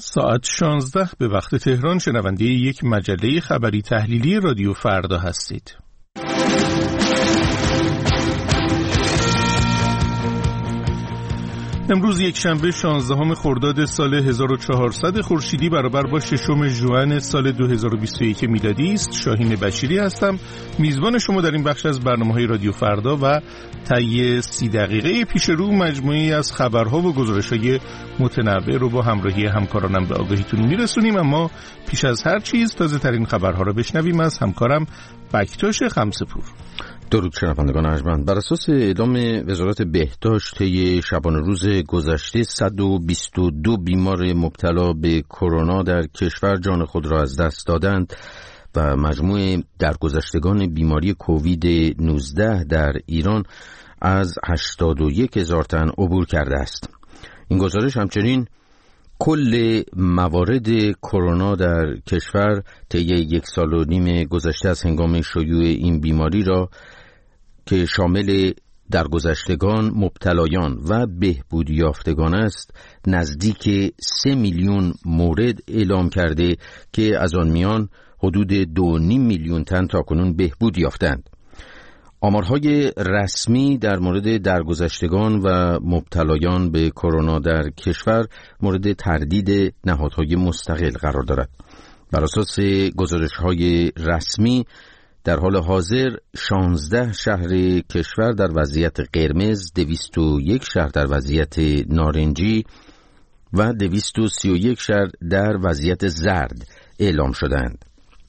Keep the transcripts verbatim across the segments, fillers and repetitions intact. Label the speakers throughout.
Speaker 1: ساعت شانزده به وقت تهران شنونده یک مجله خبری تحلیلی رادیو فردا هستید. امروز یک شنبه شانزدهم خرداد سال هزار و چهارصد خورشیدی برابر با ششم ژوئن سال دو هزار و بیست و یک میلادی است. شاهین بشیری هستم، میزبان شما در این بخش از برنامه‌های رادیو فردا و طی سی دقیقه پیش رو مجموعی از خبرها و گزارش‌های متنوع رو با همراهی همکارانم به آگاهیتون میرسونیم. اما پیش از هر چیز تازه ترین خبرها رو بشنویم از همکارم بکتاش خمسه‌پور.
Speaker 2: درود شنوندگان ارجمند. بر اساس اعلام وزارت بهداشت طی شبانه روز گذشته صد و بیست و دو بیمار مبتلا به کرونا در کشور جان خود را از دست دادند و مجموع درگذشتگان بیماری کووید نوزده در ایران از هشتاد و یک هزار تن عبور کرده است. این گزارش همچنین کل موارد کرونا در کشور طی یک سال و نیم گذشته از هنگام شیوع این بیماری را که شامل درگذشتگان، مبتلایان و بهبود یافتگان است نزدیک سه میلیون مورد اعلام کرده که از آن میان حدود دو و نیم میلیون تن تاکنون بهبود یافتند. آمارهای رسمی در مورد درگذشتگان و مبتلایان به کرونا در کشور مورد تردید نهادهای مستقل قرار دارد. بر اساس گزارش‌های رسمی در حال حاضر شانزده شهر کشور در وضعیت قرمز، دویست و یک شهر در وضعیت نارنجی و دویست و سی و یک شهر در وضعیت زرد اعلام شدند.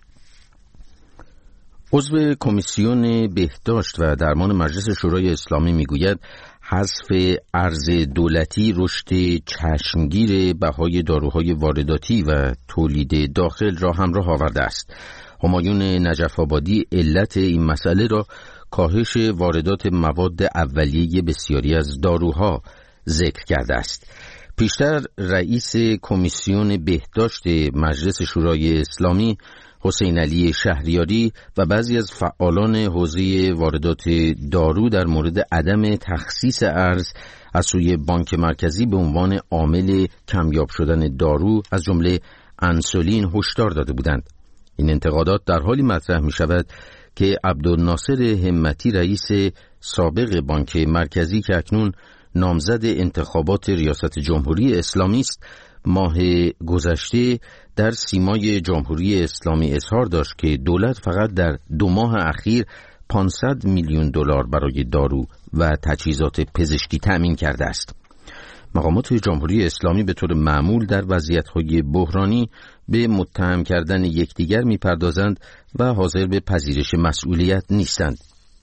Speaker 2: عضو کمیسیون بهداشت و درمان مجلس شورای اسلامی میگوید حذف ارز دولتی رشد چشمگیر بهای داروهای وارداتی و تولید داخل را همراه آورده است. همایون نجف آبادی علت این مسئله را کاهش واردات مواد اولیه بسیاری از داروها ذکر کرده است. پیشتر رئیس کمیسیون بهداشت مجلس شورای اسلامی حسین علی شهریاری و بعضی از فعالان حوزه واردات دارو در مورد عدم تخصیص ارز از سوی بانک مرکزی به عنوان عامل کمیاب شدن دارو از جمله انسولین هشدار داده بودند. این انتقادات در حالی مطرح می شود که عبدالناصر همتی رئیس سابق بانک مرکزی که اکنون نامزد انتخابات ریاست جمهوری اسلامی است ماه گذشته در سیمای جمهوری اسلامی اظهار داشت که دولت فقط در دو ماه اخیر پانصد میلیون دلار برای دارو و تجهیزات پزشکی تأمین کرده است. مقامات جمهوری اسلامی به طور معمول در وضعیت‌های بحرانی به متهم کردن یکدیگر می‌پردازند و حاضر به پذیرش مسئولیت نیستند.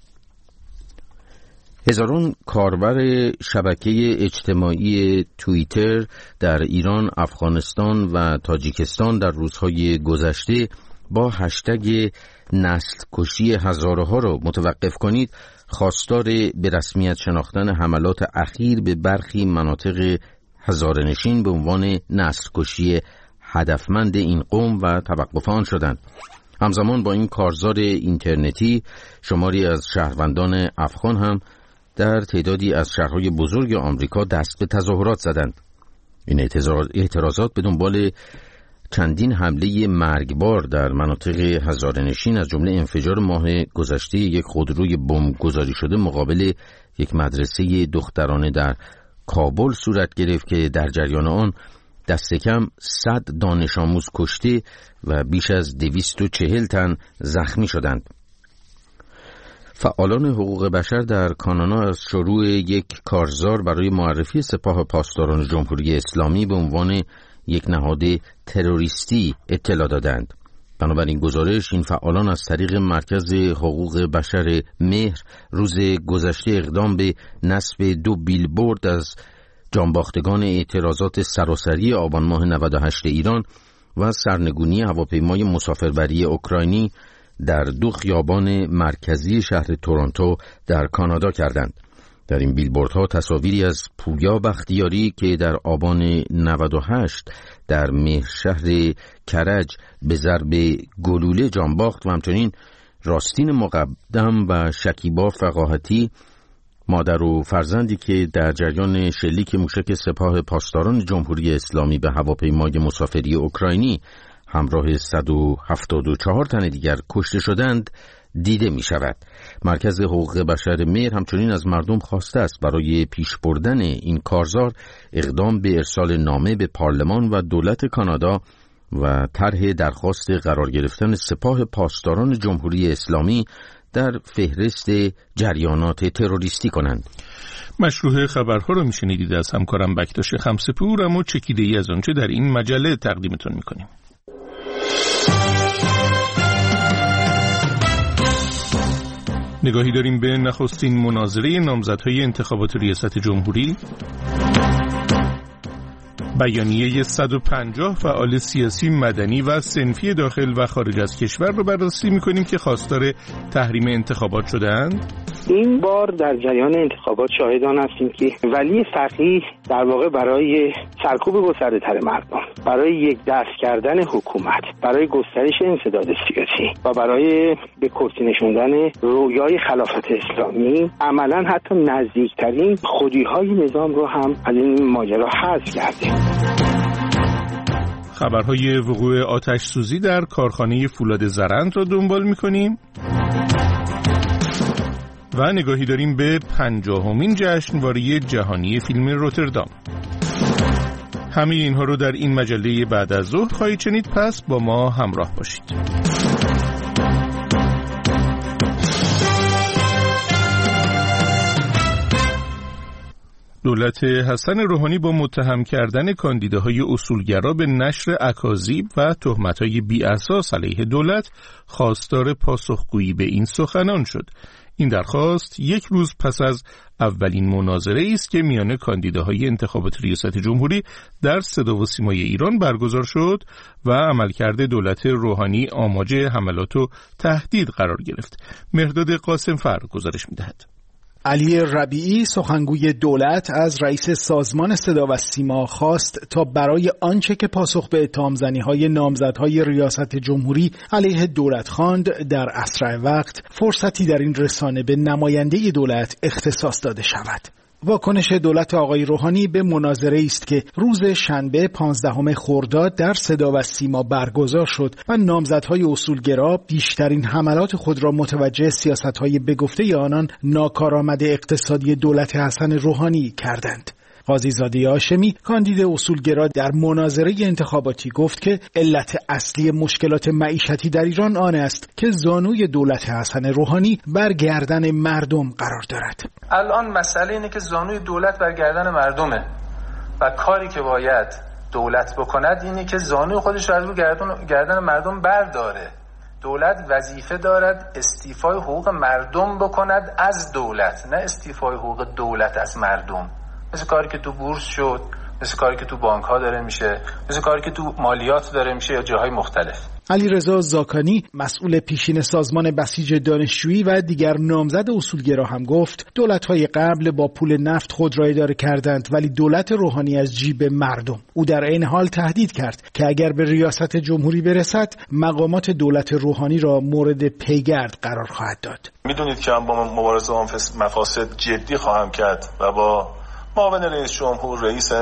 Speaker 2: هزاران کاربر شبکه اجتماعی توییتر در ایران، افغانستان و تاجیکستان در روزهای گذشته با هشتگ نسل کشی هزاره ها را متوقف کنید خواستار به رسمیت شناختن حملات اخیر به برخی مناطق هزاره‌نشین به عنوان نسل کشی هدفمند این قوم و توقف آن شدند. همزمان با این کارزار اینترنتی شماری از شهروندان افغان هم در تعدادی از شهرهای بزرگ آمریکا دست به تظاهرات زدند. این اعتراضات به دنبال چندین حمله مرگبار در مناطق هزاره‌نشین از جمله انفجار ماه گذشته یک خودروی بمب گذاری شده مقابل یک مدرسه دخترانه در کابل صورت گرفت که در جریان آن دست کم صد دانش آموز کشته و بیش از دویست و چهل تن زخمی شدند. فعالان حقوق بشر در کانادا از شروع یک کارزار برای معرفی سپاه پاسداران جمهوری اسلامی به عنوان یک نهاد تروریستی اطلاع دادند. بنابراین گزارش این فعالان از طریق مرکز حقوق بشر مهر روز گذشته اقدام به نصب دو بیلبورد از جانباختگان اعتراضات سراسری آبان ماه نود و هشت ایران و سرنگونی هواپیمای مسافربری اوکراینی در دو خیابان مرکزی شهر تورنتو در کانادا کردند. در این بیلبوردها تصاویری از پویا بختیاری که در آبان نود و هشت در مهر شهر کرج به ضرب گلوله جان باخت و همچنین راستین مقدم و شکیبا فقاهتی مادر و فرزندی که در جریان شلیک موشک سپاه پاسداران جمهوری اسلامی به هواپیمای مسافری اوکراینی همراه صد و هفتاد و چهار تن دیگر کشته شدند دیده می شود. مرکز حقوق بشر مهر همچنین از مردم خواسته است برای پیش بردن این کارزار اقدام به ارسال نامه به پارلمان و دولت کانادا و طرح درخواست قرار گرفتن سپاه پاسداران جمهوری اسلامی در فهرست جریانات تروریستی کنند.
Speaker 1: مشروع خبرها رو میشنیدید از همکارم بکتاش خمسپور، اما چکیده ای از آنچه در این مجله تقدیمتون میکنیم. نگاهی داریم به نخستین مناظره نامزدهای انتخابات ریاست جمهوری. بیانیه صد و پنجاه فعال سیاسی، مدنی و صنفی داخل و خارج از کشور رو بررسی می‌کنیم که خواستار تحریم انتخابات شدند.
Speaker 3: این بار در جریان انتخابات شاهدان هستیم که ولی فقیه در واقع برای سرکوب گسترده‌تر مردم، برای یک دست کردن حکومت، برای گسترش انسداد سیاسی و برای به کرسی نشوندن رویای خلافت اسلامی عملاً حتی نزدیکترین خودی‌های نظام رو هم از این ماجرا حذف کرده.
Speaker 1: خبرهای وقوع آتش سوزی در کارخانه فولاد زرند را دنبال می‌کنیم و نگاهی داریم به پنجاهمین جشنواره جهانی فیلم روتردام. همه اینها رو در این مجله بعد از ظهر خواهید شنید، پس با ما همراه باشید. دولت حسن روحانی با متهم کردن کاندیداهای اصولگرا به نشر اکاذیب و تهمت‌های بی‌اساس علیه دولت خواستار پاسخگویی به این سخنان شد. این درخواست یک روز پس از اولین مناظره است که میان کاندیداهای انتخابات ریاست جمهوری در صدا و سیمای ایران برگزار شد و عملکرد دولت روحانی آماج حملات و تهدید قرار گرفت. مهرداد قاسم‌فر گزارش می‌دهد.
Speaker 4: علی ربیعی سخنگوی دولت از رئیس سازمان صدا و سیما خواست تا برای آنچه که پاسخ به اتهام‌زنی‌های نامزدهای ریاست جمهوری علیه دولت خواند در اسرع وقت فرصتی در این رسانه به نماینده دولت اختصاص داده شود. واکنش دولت آقای روحانی به مناظره است که روز شنبه پانزدهم خرداد در صدا و سیما برگزار شد و نامزدهای اصولگرا بیشترین حملات خود را متوجه سیاست‌های به گفته آنان ناکارآمد اقتصادی دولت حسن روحانی کردند. قاضی زاده هاشمی کاندید اصولگرا در مناظره انتخاباتی گفت که علت اصلی مشکلات معیشتی در ایران آن است که زانوی دولت حسن روحانی بر گردن مردم قرار دارد.
Speaker 5: الان مسئله اینه که زانوی دولت بر گردن مردمه و کاری که باید دولت بکند اینه که زانوی خودش رو از رو گردن, گردن مردم برداره. دولت وظیفه دارد استیفای حقوق مردم بکند از دولت، نه استیفای حقوق دولت از مردم. مثل کاری که تو بورس شد، مثل کاری که تو بانک ها داره میشه، مثل کاری که تو مالیات داره میشه یا جاهای مختلف.
Speaker 4: علیرضا زاکانی مسئول پیشین سازمان بسیج دانشجویی و دیگر نامزد اصولگرا هم گفت دولت‌های قبل با پول نفت خود را اداره کردند ولی دولت روحانی از جیب مردم. او در این حال تهدید کرد که اگر به ریاست جمهوری برسد مقامات دولت روحانی را مورد پیگرد قرار خواهد داد.
Speaker 6: میدونید که من با مبارزه با مفاسد جدی خواهم کرد و با معاون رئیس جمهور، رئیس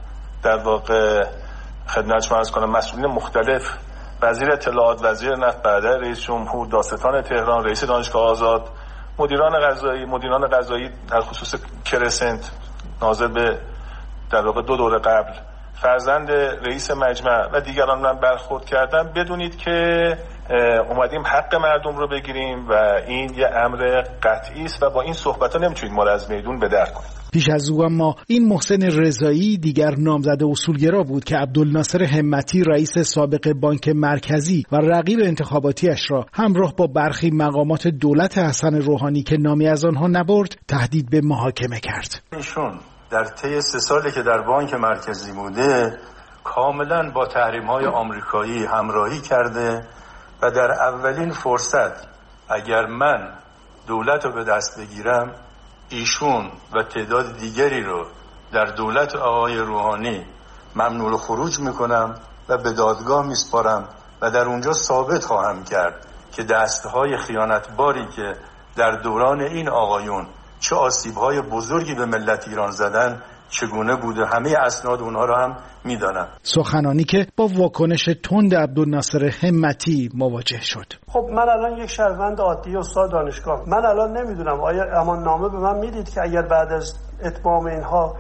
Speaker 6: در واقع خدمت شما عرض کنم مسئولین مختلف، وزیر اطلاعات، وزیر نفت، بعد رئیس جمهور، دادستان تهران، رئیس دانشگاه آزاد، مدیران قضایی، مدیران قضایی در خصوص کرسنت، ناظر به در واقع دو دوره قبل، فرزند رئیس مجمع و دیگران من برخورد کردم. بدونید که اومدیم حق مردم رو بگیریم و این یه امر قطعی است و با این صحبت‌ها نمیتونید ما رو از میدون به در کنید.
Speaker 4: پیش از او اما این محسن رضایی دیگر نامزد اصولگرا بود که عبدالناصر همتی رئیس سابق بانک مرکزی و رقیب انتخاباتیش را همراه با برخی مقامات دولت حسن روحانی که نامی از آنها نبرد تهدید به محاکمه کرد.
Speaker 7: ایشون در طی سه سالی که در بانک مرکزی بوده کاملا با تحریم‌های آمریکایی همراهی کرده و در اولین فرصت اگر من دولت رو به دست بگیرم ایشون و تعداد دیگری رو در دولت آقای روحانی ممنوع خروج میکنم و به دادگاه میسپارم و در اونجا ثابت خواهم کرد که دستهای خیانتباری که در دوران این آقایون چه آسیب‌های بزرگی به ملت ایران زدن، چگونه بوده، همه اسناد اونها رو هم میدانم.
Speaker 4: سخنانی که با واکنش تند عبدالناصر همتی مواجه شد.
Speaker 8: خب من الان یک شهروند عادی استاد دانشگاه، من الان نمیدونم آیا امان نامه به من میدید که اگر بعد از اتمام اینها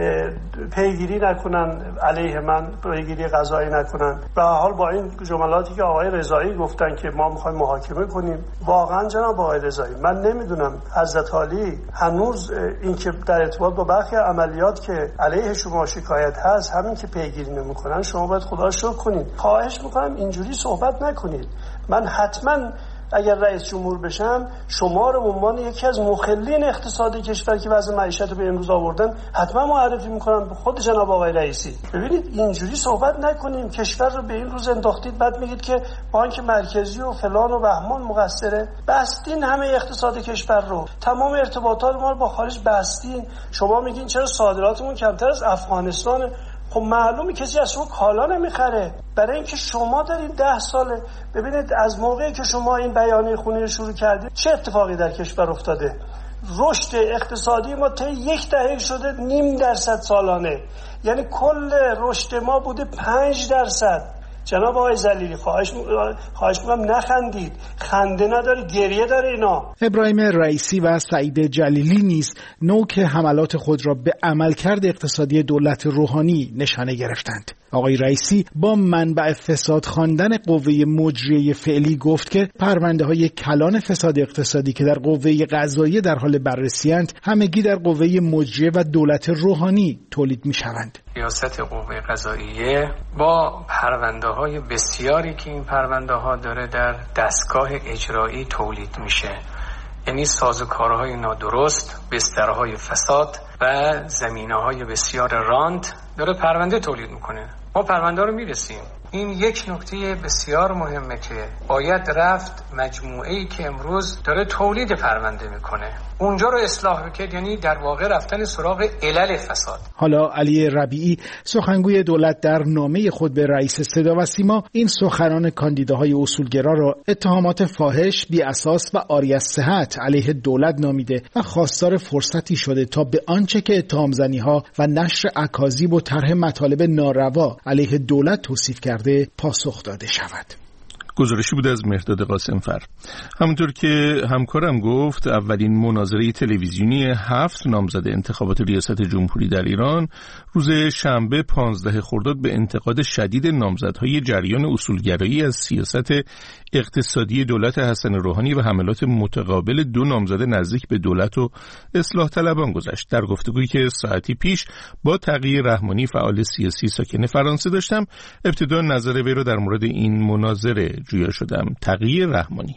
Speaker 8: پیگیری نکنن علیه من، پیگیری قضایی نکنن. به حال با این جملاتی که آقای رضایی گفتن که ما میخوایم محاکمه کنیم، واقعا جناب آقای رضایی من نمیدونم حضرت علی هنوز این که در ارتباط با برخی عملیات که علیه شما شکایت هست، همین که پیگیری نمیکنن، شما باید خدا رو شکر کنید. خواهش میکنم اینجوری صحبت نکنید. من حتما اگر رئیس جمهور بشم شما رو به عنوان یکی از مخلین اقتصادی کشور که وضع معیشت رو به امروز آوردن حتما معرفی میکنم به خود جناب آقای رئیسی. ببینید اینجوری صحبت نکنیم. کشور رو به این روز انداختید، بعد میگید که بانک مرکزی و فلان و بهمان مقصره. بستین همه اقتصاد کشور رو، تمام ارتباطات ما رو با خارج بستین. شما میگین چرا صادراتمون کمتر از افغانستانه؟ خب معلومه کسی از شما کالا نمیخره، برای اینکه شما دارید ده ساله. ببینید از موقعی که شما این بیانیه خونی رو شروع کردید چه اتفاقی در کشور افتاده؟ رشد اقتصادی ما تا یک دهه شده نیم درصد سالانه، یعنی کل رشد ما بوده پنج درصد. جناب آقای ذلیلی خواهش خواهش می‌کنم نخندید، خنده نداره، گریه داره اینا.
Speaker 4: ابراهیم رئیسی و سعید جلیلی نیز نوک حملات خود را به عملکرد اقتصادی دولت روحانی نشانه گرفتند. آقای رئیسی با منبع فساد خواندن قوه مجریه فعلی گفت که پرونده‌های کلان فساد اقتصادی که در قوه قضاییه در حال بررسی‌اند همگی در قوه مجریه و دولت روحانی تولید می‌شوند.
Speaker 9: ریاست قوه قضاییه با پرونده‌های بسیاری که این پرونده‌ها داره در دستگاه اجرایی تولید میشه، یعنی سازوکارهای نادرست، بسترهای فساد و زمینه‌های بسیار راند داره پرونده تولید میکنه. ما پرونده رو میرسیم. این یک نکته بسیار مهمه که باید رفت مجموعه‌ای که امروز داره تولید پرونده میکنه اونجا رو اصلاح بکنه، یعنی در واقع رفتن سراغ علل فساد.
Speaker 4: حالا علی ربیعی سخنگوی دولت در نامه خود به رئیس صدا و سیما این سخنان کاندیداهای اصولگرا را اتهامات فاحش، بی اساس و عاری از صحت علیه دولت نامیده و خواستار فرصتی شده تا به آنچه که اتهام‌زنی‌ها و نشر اکاذیب و طرح مطالب ناروا علیه دولت توصیف کرده پاسخ داده شود.
Speaker 1: گزارشی بود از مهرداد قاسمفر. همونطور که همکارم گفت، اولین مناظره تلویزیونی هفت نامزد انتخابات ریاست جمهوری در ایران روز شنبه پانزده خرداد به انتقاد شدید نامزدهای جریان اصولگرایی از سیاست اقتصادی دولت حسن روحانی و حملات متقابل دو نامزد نزدیک به دولت و اصلاح طلبان گذشت. در گفتگویی که ساعتی پیش با تقی رحمانی فعال سیاسی ساکن فرانسه داشتم، ابتدا نظر وی را در مورد این مناظره جویا شدم. تقی رحمانی: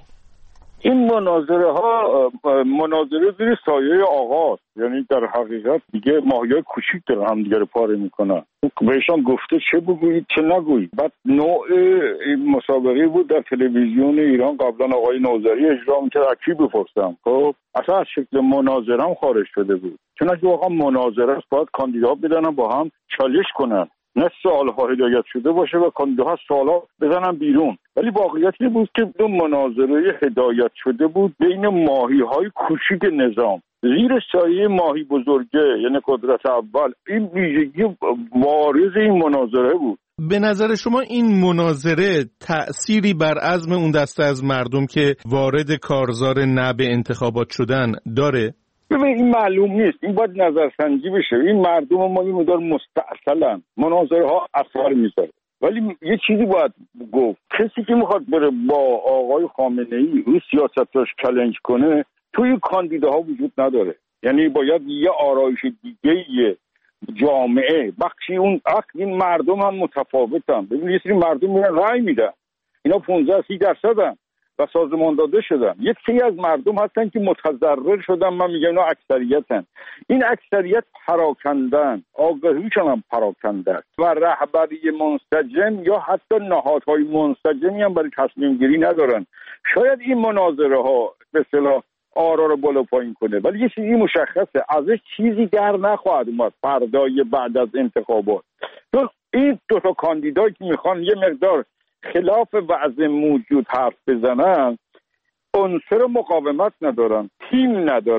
Speaker 10: این مناظره ها مناظره زیر سایه آغاز، یعنی در حقیقت دیگه ماهیای کوچیک دارن هم دیگه رو پاره میکنن. بهشان گفته چه بگویید چه نگویید. بعد نوع مسابقه بود در تلویزیون ایران، قبلا آقای نوذری اجرا میکرد، اکی بپرسم خب اصلا از شکل مناظره هم خارج شده بود، چون اگه واقعا مناظره است باید کاندیداها بدن با هم چالش کنن، نه سوال‌ها هدایت شده باشه و کاندیداها سوالا بزنن بیرون. ولی واقعیت این بود که دو مناظره هدایت شده بود بین ماهی‌های کوچیک نظام زیر سایه ماهی بزرگه، یعنی قدرت اول. این ویژگی بارز این مناظره بود.
Speaker 1: به نظر شما این مناظره تأثیری بر عزم اون دسته از مردم که وارد کارزار نه به انتخابات شدن داره؟
Speaker 10: ببین این معلوم نیست، این باید نظرسنجی بشه. این مردم ما یه مقدار مستعسلن، مناظره ها اثر میذاره. ولی یه چیزی باید گفت، کسی که میخواد بره با آقای خامنه‌ای روی سیاستاش چالش کنه توی کاندیداها وجود نداره. یعنی باید یه آرایش دیگه جامعه بخشی اون عقل. این مردم هم متفاوتن. ببین یه سری مردم میرن رای میدن، اینا پانزده سی درصدن و سازمان داده شدن. یک سری از مردم هستن که متضرر شدن، من میگم اینا اکثریتن. این اکثریت پراکندن، آگاهیشون هم پراکنده است و رهبری منسجم یا حتی نهادهای منسجمی هم برای تصمیم گیری ندارن. شاید این مناظره ها به اصطلاح آرا رو بالا پایین کنه، ولی یه چیزی مشخصه، ازش چیزی در نخواهد اومد فردای بعد از انتخابات. تو این دو تا کاندیدایی که میخوان یه مقدار خلاف وضع موجود حرف بزنن، عنصر مقاومت ندارن، تیم ندارن،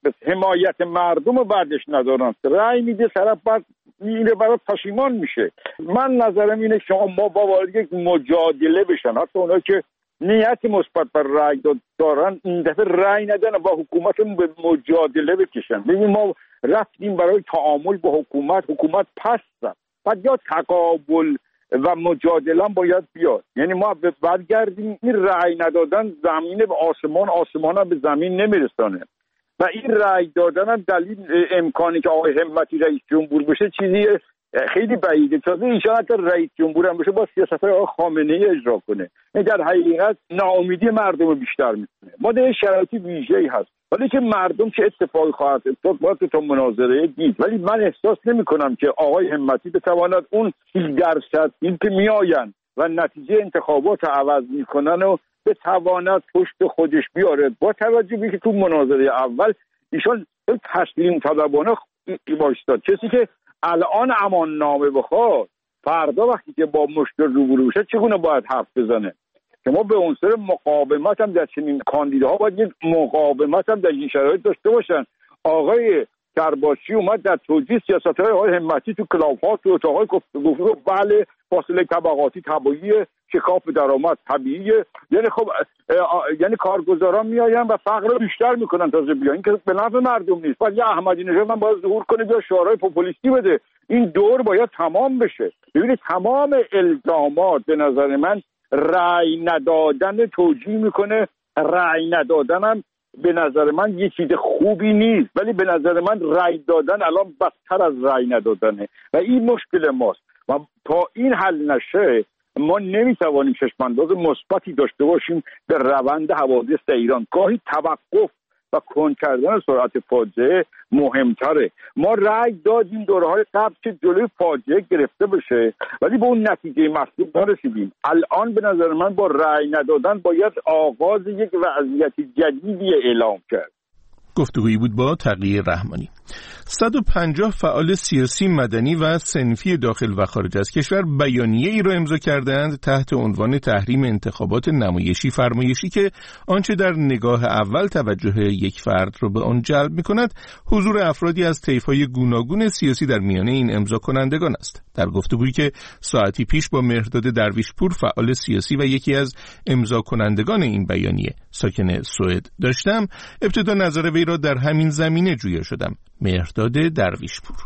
Speaker 10: حمایت مردم بعدش ندارن، رأی میده طرف بعد اینه برای پشیمان میشه. من نظرم اینه شما ما با وارد یک مجادله بشن، حتی اونایی که نیت مثبت بر رأی دارن این دفعه رأی ندن با حکومتمون به مجادله بکشن. ببین ما رفتیم برای تعامل با حکومت، حکومت پس زد، بعد یا تقابل و مجادله باید بیاد. یعنی ما برگردیم این رأی ندادن زمین به آسمان، آسمان هم به زمین نمیرسانه و این رأی دادن هم دلیل امکانی که آقای همتی رئیس جمهور بشه چیزی خیلی بعیده. تازه ایشان حتی رئیس جمهور هم بشه با سیاست‌های آقای خامنه‌ای اجرا کنه، این در حقیقت ناامیدی مردم رو بیشتر میکنه. ما در شرایطی ویژه‌ای هست، ولی که مردم چه اتفاقی خواهد افتاد باید تو مناظره دید. ولی من احساس نمی‌کنم که آقای همتی بتواند اون سی درصد این که میآیند و نتیجه انتخابات عوض میکنن و بتواند پشت خودش بیاره، با توجه به که تو مناظره اول ایشان تسلیم طلبانه وایستاد. کسی که الان امان نامه بخواد فردا وقتی که با مشکل روبرو بشه چگونه باید حرف بزنه؟ که ما به عنصر مقاومت هم در چنین کاندیداها باید یک مقاومت هم در این شرایط داشته باشن. آقای کرباشی اومد در توجیه سیاست‌های آقای همتی تو کلاب‌ها تو اتاق‌های گفتگو گفت بله فاصله طبقاتی طبیعیه، شکاف درآمد طبیعیه. یعنی خب یعنی کارگزاران میآیند و فقر رو بیشتر میکنن تازه بیان، این که به نفع مردم نیست. بعد یه احمدی نژاد هم باید ظهور کنه بیا شعارهای پوپولیستی بده. این دور باید تمام بشه. ببینید تمام الزامات به نظر من رأی ندادن توجیه میکنه. رأی ندادن هم به نظر من یه چیز خوبی نیست، ولی به نظر من رأی دادن الان بدتر از رأی ندادنه و این مشکل ماست و تا این حل نشه ما نمیتوانیم چشمانداز مثبتی داشته باشیم به روند حوادث ایران. گاهی توقف و کند کردن سرعت فاجعه مهمتره. ما رأی دادیم دوره‌های قبل که جلوی فاجعه گرفته بشه ولی به اون نتیجه مطلوب نرسیدیم. الان به نظر من با رأی ندادن باید آغاز یک وضعیت جدیدی اعلام کرد.
Speaker 1: گفتگویی بود با تقی رحمانی. صد و پنجاه فعال سیاسی، مدنی و صنفی داخل و خارج از کشور بیانیه ای را امضا کردند تحت عنوان تحریم انتخابات نمایشی فرمایشی که آنچه در نگاه اول توجه یک فرد را به آن جلب می‌کند حضور افرادی از طیف‌های گوناگون سیاسی در میانه این امضا کنندگان است. در گفتگویی که ساعتی پیش با مهرداد درویشپور فعال سیاسی و یکی از امضا کنندگان این بیانیه ساکن سوئد داشتم، ابتدا نظر وی را در همین زمینه جویا شدم. مهرداد درویشپور: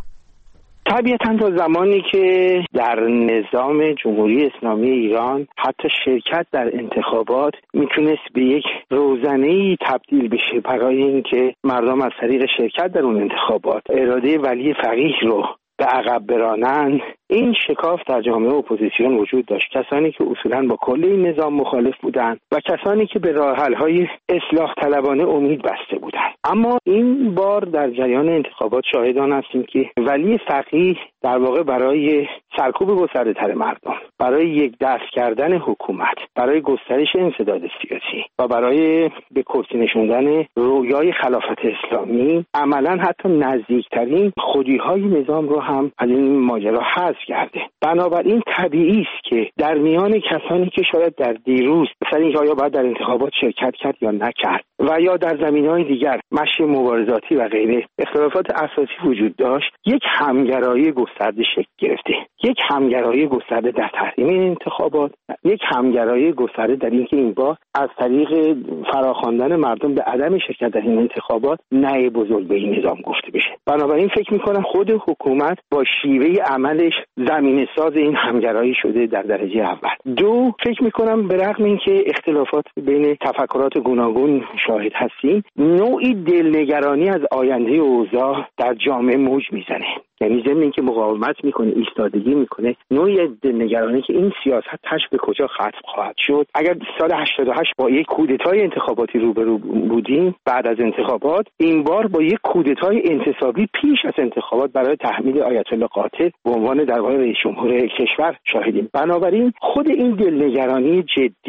Speaker 3: طبیعتاً تا زمانی که در نظام جمهوری اسلامی ایران حتی شرکت در انتخابات میتونست به یک روزنه‌ای تبدیل بشه برای اینکه مردم از طریق شرکت در اون انتخابات اراده ولی فقیه رو به عقب برانند، این شکاف در جامعه اپوزیسیون وجود داشت. کسانی که اصولاً با کل این نظام مخالف بودند و کسانی که به راه حل‌های اصلاح طلبانه امید بسته بودند. اما این بار در جریان انتخابات شاهدان هستیم که ولی فقیه در واقع برای سرکوب گسترده‌تر مردم، برای یک دست کردن حکومت، برای گسترش انسداد سیاسی و برای به کرسی نشوندن رویای خلافت اسلامی عملاً حتی نزدیکترین خودی‌های نظام رو هم از این ماجرا حذف کرده. بنابراین طبیعی است که در میان کسانی که شاید در دیروز مثلا اینکه آیا باید در انتخابات شرکت کرد یا نکرد و یا در زمینه‌های دیگر مشی مبارزاتی و غیره اختلافات اساسی وجود داشت، یک همگرایی گسترده شکل گرفته. یک همگرایی گسترده در تحریم انتخابات، یک همگرایی گسترده در اینکه این بار از طریق فراخواندن مردم به عدم شرکت در این انتخابات نه بزرگ به این نظام گفته بشه. بنابراین فکر می‌کنم خود حکومت با شیوه عملش زمینه ساز این همگرایی شده در درجه اول. دو، فکر می‌کنم به رغم اینکه اختلافات بین تفکرات گوناگون شاهد هستیم، نوعی دلنگرانی از آینده اوضاع در جامعه موج میزنه. یعنی ضمن اینکه مقاومت میکنه، ایستادگی میکنه، نوعی دلنگرانی که این سیاست تش به کجا ختم خواهد شد. اگر سال هشتاد و هشت با یک کودتای انتخاباتی روبرو بودیم بعد از انتخابات، این بار با یک کودتای انتصابی پیش از انتخابات برای تحمیل آیت الله قاطع به عنوان در واقع رئیس جمهور کشور شاهدیم. بنابراین خود این دلنگرانی جدی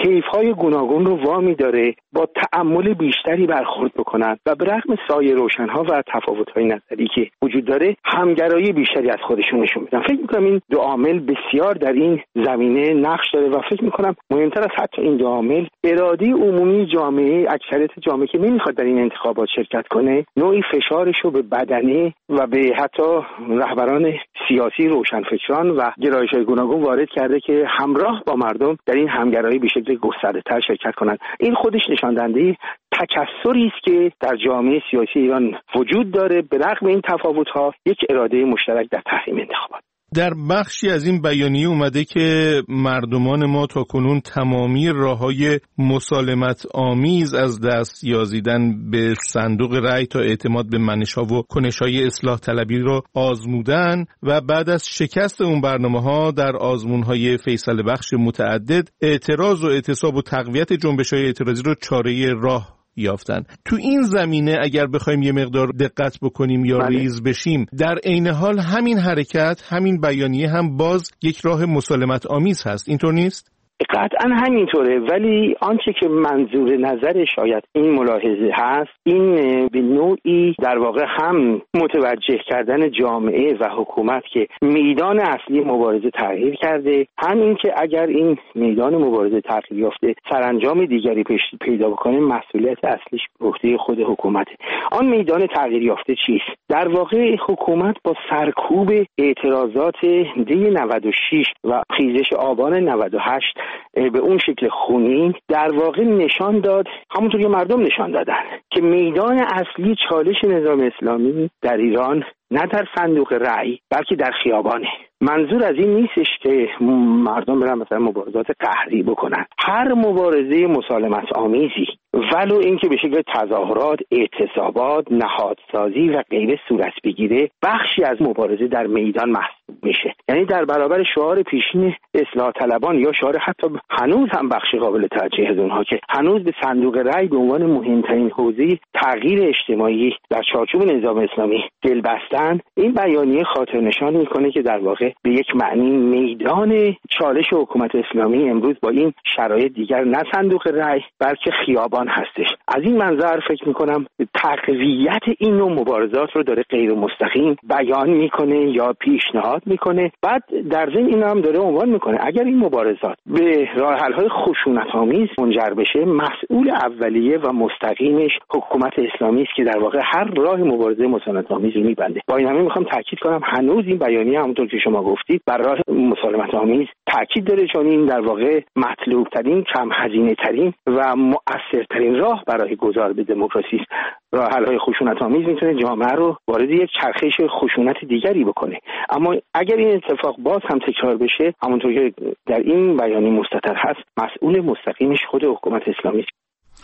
Speaker 3: طیف‌های گوناگون رو وامی داره با تأمل بیشتری برخورد بکنن و به رغم سایر روشن‌ها و تفاوت‌های نظری که وجود داره همگرایی بیشتری از خودشون نشون بدن. فکر می‌کنم این دو عامل بسیار در این زمینه نقش داره و فکر می‌کنم مهمتر از حتی این دو عامل اراده عمومی جامعه، اکثریت جامعه که نمی‌خواد در این انتخابات شرکت کنه، نوعی فشارش رو به بدنه و به حتی رهبران سیاسی، روشنفکران و گرایش‌های گوناگون وارد کرده که همراه با مردم در این همگرایی به شکل گسترده‌تر شرکت کنند. این خودش نشان دهنده تکثری است که در جامعه سیاسی ایران وجود داره به رغم این تفاوت‌ها یک اراده مشترک در تحریم انتخابات.
Speaker 1: در بخشی از این بیانیه اومده که مردمان ما تا کنون تمامی راه‌های مسالمت آمیز از دست یازیدن به صندوق رأی تا اعتماد به منش‌ها و کنش‌های اصلاح طلبی را آزمودن و بعد از شکست اون برنامه‌ها در آزمون‌های فیصله بخش متعدد اعتراض و اعتصاب و تقویت جنبش‌های اعتراضی رو چاره راه یافتن. تو این زمینه اگر بخوایم یه مقدار دقت بکنیم یا بله. ریز بشیم، در عین حال همین حرکت، همین بیانیه هم باز یک راه مسالمت آمیز هست، اینطور نیست؟
Speaker 3: قطعا همینطوره، ولی آنچه که منظور نظر شاید این ملاحظه هست این به نوعی در واقع هم متوجه کردن جامعه و حکومت که میدان اصلی مبارزه تغییر کرده، هم این که اگر این میدان مبارزه تغییر یافته سرانجام دیگری پیدا بکنه مسئولیت اصلیش به عهده خود حکومته. آن میدان تغییر یافته چیست؟ در واقع حکومت با سرکوب اعتراضات دی نود و شش و خیزش آبان نود و هشت به اون شکل خونین در واقع نشان داد، همونطور که مردم نشان دادن، که میدان اصلی چالش نظام اسلامی در ایران نه در صندوق رأی بلکه در خیابانه. منظور از این نیستش که مردم برن مثلا مبارزات قهری بکنن. هر مبارزه مسالمت آمیزی ولو اینکه به شکل تظاهرات، اعتصابات، نهادسازی و غیره صورت بگیره، بخشی از مبارزه در میدان محسوب میشه. یعنی در برابر شعار پیشین اصلاح طلبان یا شعار حتی هنوز هم بخش قابل توجهی از اونها که هنوز به صندوق رأی به عنوان مهمترین حوزه تغییر اجتماعی در چارچوب نظام اسلامی دل بستن، این بیانیه خاطر نشان میکنه که در واقع به یک معنی میدان چالش حکومت اسلامی امروز با این شرایط دیگر نه صندوق رأی بلکه خیابان هستش. از این منظر فکر میکنم تقویت این نوع مبارزات رو داره غیر مستقیم بیان میکنه یا پیشنهاد میکنه. بعد در ضمن این هم داره عنوان میکنه اگر این مبارزات به راه حل های خشونت‌آمیز منجر بشه، مسئول اولیه و مستقیمش حکومت اسلامی است که در واقع هر راه مبارزه مسالمت‌آمیز رو میبنده. با این همه میخوام تاکید کنم هنوز این بیانیه همونطور که شما گفتید بر راه مسالمت‌آمیز تاکید داره، چون این در واقع مطلوب ترین، کم هزینه ترین و مؤثرترین راه برای گذار به دموکراسی است. راه حل های خشونت‌آمیز میتونه جامعه رو وارد یک چرخش خشونت دیگری بکنه، اما اگر این اتفاق باز هم تکرار بشه، همونطور که در این بیانیه مستتر هست، مسئول مستقیمش خود حکومت اسلامی است.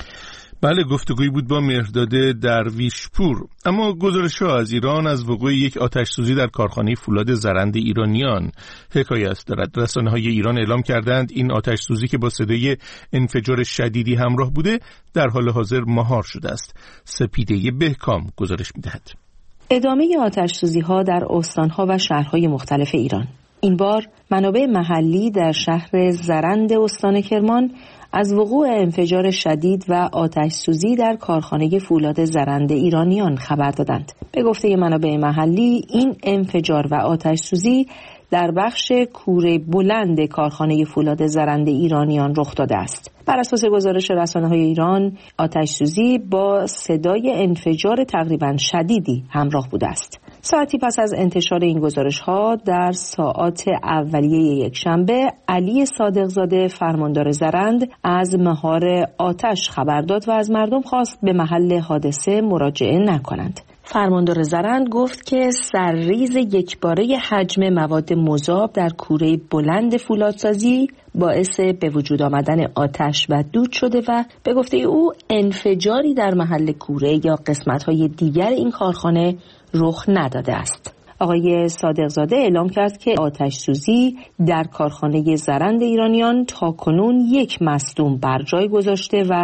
Speaker 1: بله، گفتگویی بود با مهرداد درویشپور. اما گزارش‌ها از ایران از وقوع یک آتش‌سوزی در کارخانه فولاد زرند ایرانیان حکایت دارد. رسانه‌های ایران اعلام کردند این آتش‌سوزی که با صدای انفجار شدیدی همراه بوده در حال حاضر مهار شده است. سپیده بهکام گزارش می‌دهد.
Speaker 11: ادامه آتش‌سوزی‌ها در استان‌ها و شهرهای مختلف ایران. این بار منابع محلی در شهر زرند استان کرمان از وقوع انفجار شدید و آتش‌سوزی در کارخانه فولاد زرند ایرانیان خبر دادند. به گفته منابع محلی این انفجار و آتش‌سوزی در بخش کوره بلند کارخانه فولاد زرند ایرانیان رخ داده است. بر اساس گزارش رسانه‌های ایران، آتش‌سوزی با صدای انفجار تقریباً شدیدی همراه بوده است. ساعتی پس از انتشار این گزارش‌ها در ساعات اولیه یکشنبه، علی صادقزاده فرماندار زرند از مهار آتش خبر داد و از مردم خواست به محل حادثه مراجعه نکنند. فرماندار زرند گفت که سرریز یکباره حجم مواد مذاب در کوره بلند فولادسازی باعث به وجود آمدن آتش و دود شده و به گفته او انفجاری در محل کوره یا قسمت‌های دیگر این کارخانه رخ نداده است. آقای صادقزاده اعلام کرد که آتش سوزی در کارخانه زرند ایرانیان تا کنون یک مصدوم بر جای گذاشته و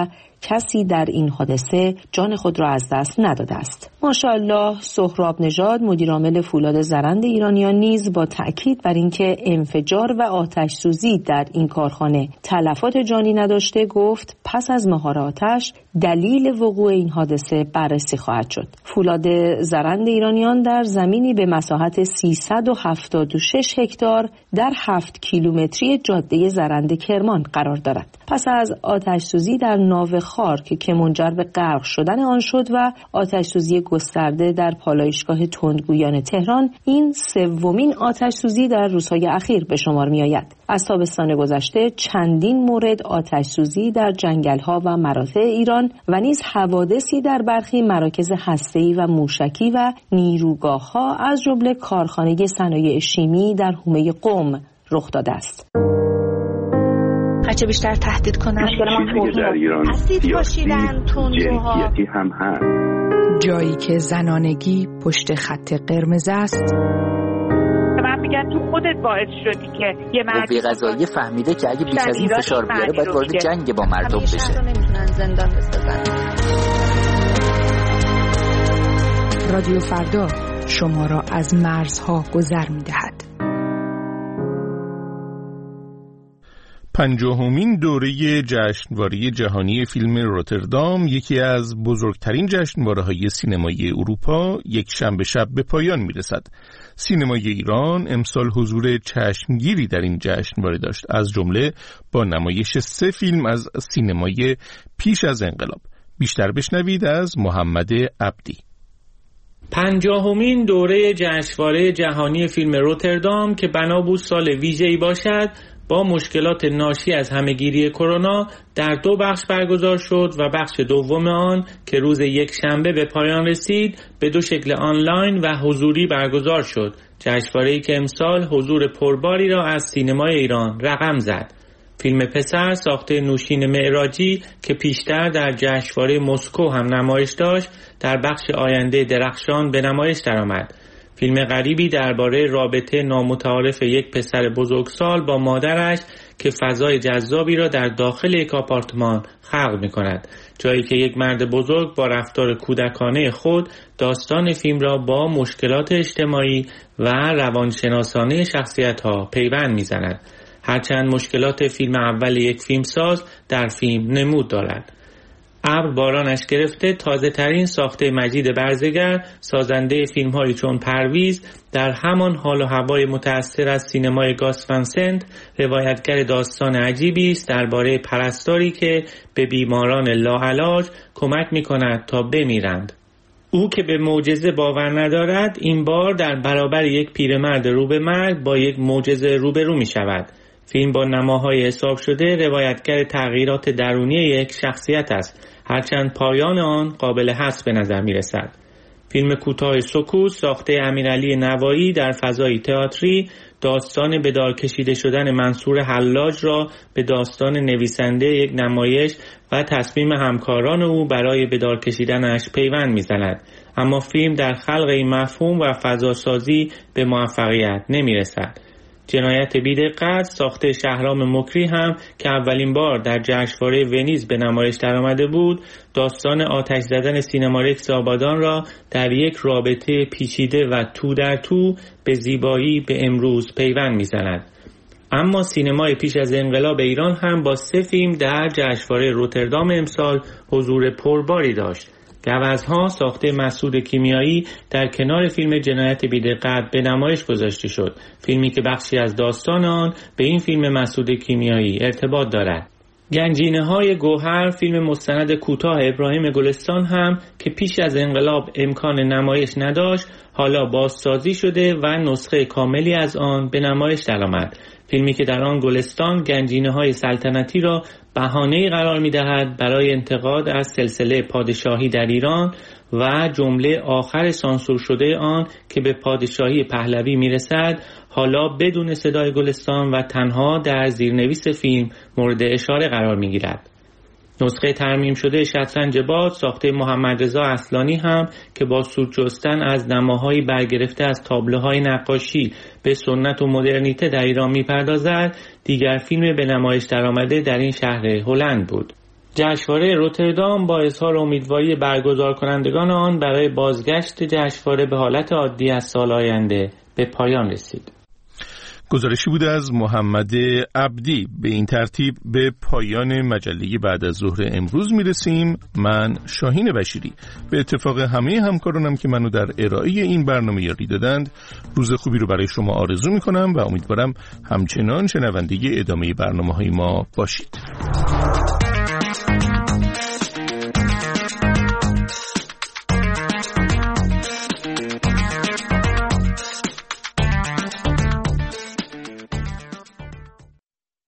Speaker 11: کسی در این حادثه جان خود را از دست نداده است. ماشاءالله سهراب نژاد مدیرعامل فولاد زرند ایرانیان نیز با تأکید بر اینکه انفجار و آتش سوزی در این کارخانه تلفات جانی نداشته گفت پس از مهار آتش دلیل وقوع این حادثه بررسی خواهد شد. فولاد زرند ایرانیان در زمینی به مساحت سیصد و هفتاد و شش هکتار در هفت کیلومتری جاده زرند کرمان قرار دارد. پس از آتش سوزی در ناو خارک که منجر به غرق شدن آن شد و آتش سوزی گسترده در پالایشگاه تندگویان تهران، این سومین آتش سوزی در روزهای اخیر به شمار می آید. از تابستان گذشته چندین مورد آتش سوزی در جنگل‌ها و مراتع ایران و نیز حوادثی در برخی مراکز هسته‌ای و موشکی و نیروگاه‌ها از جمله کارخانه صنایع شیمی در حومه قم رخ داده است.
Speaker 12: هرچه بیشتر تهدید کنن
Speaker 13: چیزی که در ایران سیاسی جنسیتی هم هست.
Speaker 14: جایی که زنانگی پشت خط قرمز است.
Speaker 15: من میگم تو خودت باعث شدی که یه مردی
Speaker 16: قضایی فهمیده که اگه بیش از این فشار بیاره باید وارد جنگ با مردم بشه.
Speaker 12: همیشه نمیتونن زندان بسازن.
Speaker 14: رادیو فردا شما را از مرزها گذر میدهد.
Speaker 1: پنجاهمین دوره جشنواره جهانی فیلم روتردام، یکی از بزرگترین جشنواره‌های سینمایی اروپا، یک شنبه شب به پایان می‌رسد. سینمای ایران امسال حضور چشمگیری در این جشنواره داشت، از جمله با نمایش سه فیلم از سینمای پیش از انقلاب. بیشتر بشنوید از محمد عبدی.
Speaker 17: پنجاهمین دوره جشنواره جهانی فیلم روتردام که بنا بود سال ویژه‌ای باشد، با مشکلات ناشی از همهگیری کرونا در دو بخش برگزار شد و بخش دوم آن که روز یک شنبه به پایان رسید به دو شکل آنلاین و حضوری برگزار شد. جشنواره‌ای که امسال حضور پرباری را از سینمای ایران رقم زد. فیلم پسر ساخته نوشین معراجی که پیشتر در جشنواره مسکو هم نمایش داشت، در بخش آینده درخشان به نمایش درآمد. فیلم غریبی درباره رابطه نامتعارف یک پسر بزرگسال با مادرش که فضای جذابی را در داخل یک آپارتمان خلق می‌کند، جایی که یک مرد بزرگ با رفتار کودکانه خود داستان فیلم را با مشکلات اجتماعی و روانشناسانه شخصیت‌ها پیوند می‌زند. هرچند مشکلات فیلم اول یک فیلمساز در فیلم نمود دارد. ابر بارانش گرفته تازه ترین ساخته مجید برزگر، سازنده فیلم هایی چون پرویز، در همان حال و هوای متأثر از سینمای گاس ون سنت روایتگر داستان عجیبی است درباره پرستاری که به بیماران لاعلاج کمک می کند تا بمیرند. او که به معجزه باور ندارد، این بار در برابر یک پیرمرد رو به مرگ با یک معجزه روبرو می شود. فیلم با نماهای حساب شده روایتگر تغییرات درونی یک شخصیت است، هرچند پایان آن قابل حدس به نظر می رسد. فیلم کوتاه سکوت ساخته امیرعلی نوایی در فضای تئاتری داستان به دار کشیده شدن منصور حلاج را به داستان نویسنده یک نمایش و تصمیم همکاران او برای به دار کشیدنش پیوند می زند. اما فیلم در خلق این مفهوم و فضاسازی به موفقیت نمی رسد. جنایت بی‌دقت ساخته شهرام مکری هم که اولین بار در جشنواره ونیز به نمایش درآمده بود، داستان آتش زدن سینمارکس آبادان را در یک رابطه پیچیده و تو در تو به زیبایی به امروز پیوند می‌زند. اما سینمای پیش از انقلاب ایران هم با سه فیلم در جشنواره روتردام امسال حضور پرباری داشت. گوزها ساخته مسعود کیمیایی در کنار فیلم جنایت بی‌دقت به نمایش گذاشته شد، فیلمی که بخشی از داستان آن به این فیلم مسعود کیمیایی ارتباط دارد. گنجینه های گوهر فیلم مستند کوتاه ابراهیم گلستان هم که پیش از انقلاب امکان نمایش نداشت، حالا بازسازی شده و نسخه کاملی از آن به نمایش درآمد. فیلمی که در آن گلستان گنجینه‌های سلطنتی را بهانه‌ای قرار می‌دهد برای انتقاد از سلسله پادشاهی در ایران و جمله آخر سانسور شده آن که به پادشاهی پهلوی می‌رسد، حالا بدون صدای گلستان و تنها در زیرنویس فیلم مورد اشاره قرار می‌گیرد. نسخه ترمیم شده شطرنج باد ساخته محمد رضا اصلانی هم که با سود جستن از نماهایی برگرفته از تابلوهای نقاشی به سنت و مدرنیته در ایران می‌پردازد، دیگر فیلم به نمایش درآمده در این شهر هلند بود. جشنواره روتردام با اظهار امیدواری برگزار کنندگان آن برای بازگشت جشنواره به حالت عادی از سال آینده به پایان رسید.
Speaker 1: گزارشی بوده از محمد عبدی. به این ترتیب به پایان مجله بعد از ظهر امروز میرسیم. من شاهین بشیری به اتفاق همه همکارانم که منو در ارائه این برنامه یاری دادند روز خوبی رو برای شما آرزو میکنم و امیدوارم همچنان شنونده ادامه برنامه‌های ما باشید.